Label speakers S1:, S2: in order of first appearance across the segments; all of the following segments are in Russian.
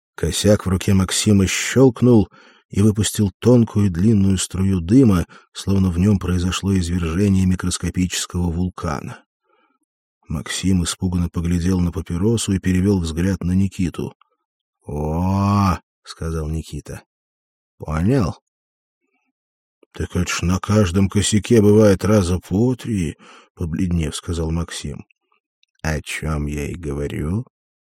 S1: Косяк в руке Максима щелкнул и выпустил тонкую длинную струю дыма, словно в нем произошло извержение микроскопического вулкана. Максим испуганно поглядел на папиросу и перевел взгляд на Никиту. — О, — сказал Никита. — Понял? — Так это ж на каждом косяке бывает раза по 3, — побледнев сказал Максим. — О чем я и говорю.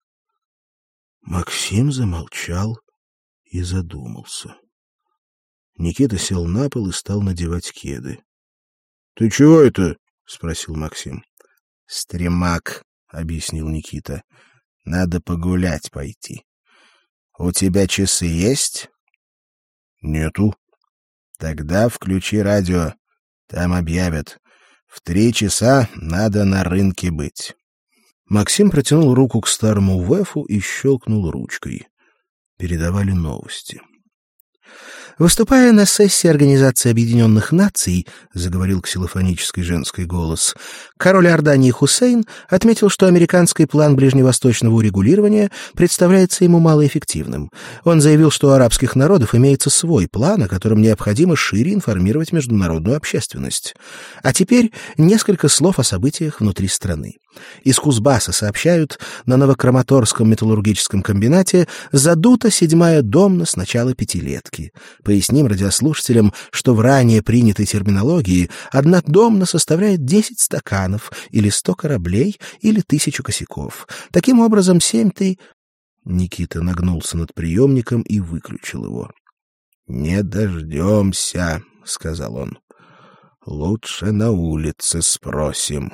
S1: Максим замолчал и задумался. Никита сел на пол и стал надевать кеды. — Ты чего это? — спросил Максим. — Стремак, — объяснил Никита. — Надо погулять пойти. — У тебя часы есть? — Нету. — Тогда включи радио. Там объявят. В 3 часа надо на рынке быть. Максим протянул руку к старому ВЭФу и щелкнул ручкой. Передавали новости. «Выступая на сессии Организации Объединенных Наций, — заговорил ксилофонический женский голос, — король Иордании Хусейн отметил, что американский план ближневосточного урегулирования представляется ему малоэффективным. Он заявил, что у арабских народов имеется свой план, о котором необходимо шире информировать международную общественность. А теперь несколько слов о событиях внутри страны. Из Кузбасса сообщают, на Новокраматорском металлургическом комбинате задута 7-я домна с начала 5-летки. Поясним радиослушателям, что в ранее принятой терминологии 1 домна составляет 10 стаканов, или 100 кораблей, или 1000 косяков. Таким образом, 7 Никита нагнулся над приемником и выключил его. — Не дождемся, — сказал он. — Лучше на улице спросим.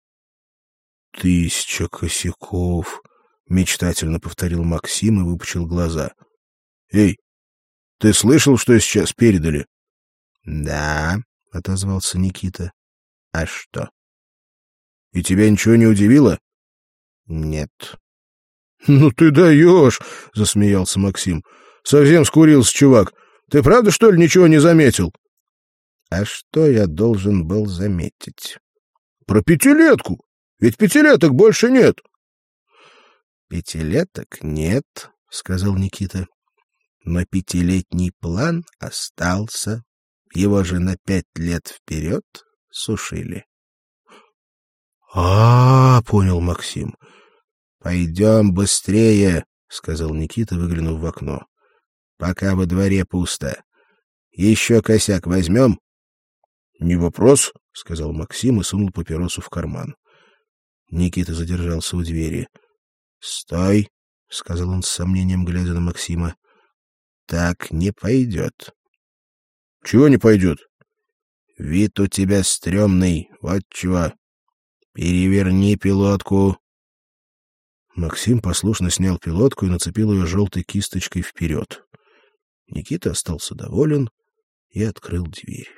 S1: 1000 косяков, — мечтательно повторил Максим и выпучил глаза. — Эй, ты слышал, что сейчас передали? — Да, — отозвался Никита. — А что? — И тебя ничего не удивило? — Нет. — Ну ты даешь, — засмеялся Максим. — Совсем скурился, чувак. Ты правда, что ли, ничего не заметил? — А что я должен был заметить? — Про 5-летку. Ведь 5-леток больше нет. — 5-леток нет, — сказал Никита. Но 5-летний план остался. Его же на 5 лет вперед сушили. — понял Максим. — Пойдем быстрее, — сказал Никита, выглянув в окно. — Пока во дворе пусто. Еще косяк возьмем? — Не вопрос, — сказал Максим и сунул папиросу в карман. Никита задержался у двери. — Стой, — сказал он с сомнением, глядя на Максима. — Так не пойдет. — Чего не пойдет? — Вид у тебя стрёмный, вот чего. Переверни пилотку. Максим послушно снял пилотку и нацепил ее желтой кисточкой вперед. Никита остался доволен и открыл дверь.